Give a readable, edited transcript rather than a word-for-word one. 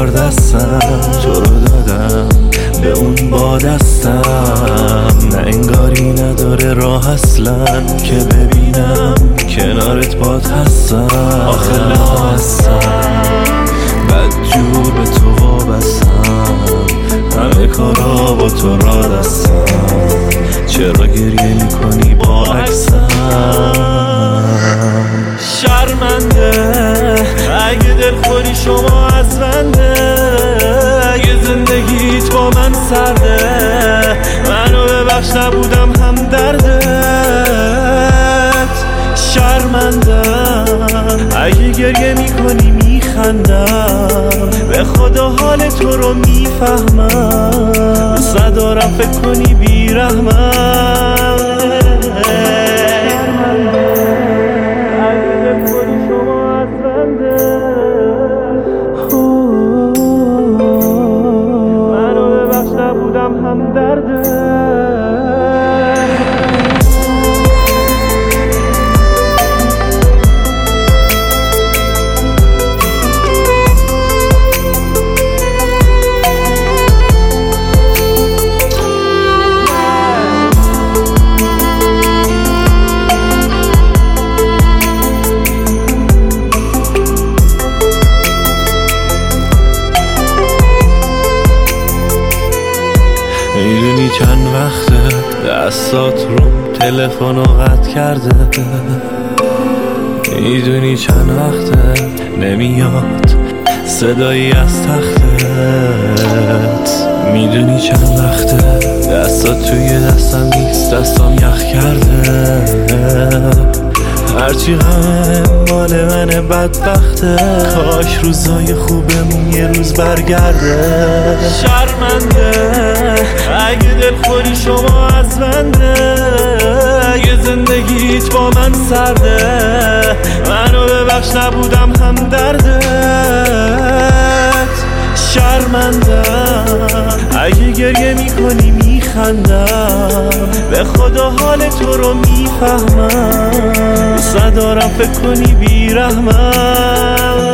بردار دستم، تو رو دادم به اون با دستم. نه انگاری نداره راه اصلا که ببینم کنارت باد هستم. آخه هستم بدجور به تو وابستم، همه کارا با تو را دستم. چرا گریه میکنی با عکسم؟ شرمنده اگه دلخوری شما از بنده، اگه زندگیت با من سرده، منو ببخش نبودم هم دردت. شرمندم اگه گریه میکنی میخندم، به خدا حال تو رو میفهمم. دوست ندارم فکر کنی بیرحمم. اگه دلخوری شما از بنده، منو ببخش نبودم هم دردت. میدونی چند وقته دستات رو تلفنو قطع کرده، میدونی چند وقته نمیاد صدایی از تختت، میدونی چند وقته دستات توی دستم نیست، دستام یخ کرده. هرچی غمه مال من بدبخته، کاش روزای خوبمون یه روز برگرده. شرمنده اگه دلخوری شما از بنده، اگه زندگیت با من سرده، منو ببخش نبودم هم دردت. شرمندم اگه گریه میکنی میخندم، به خدا حال تو رو میفهمم. دوست ندارم فکر کنی بیرحمم.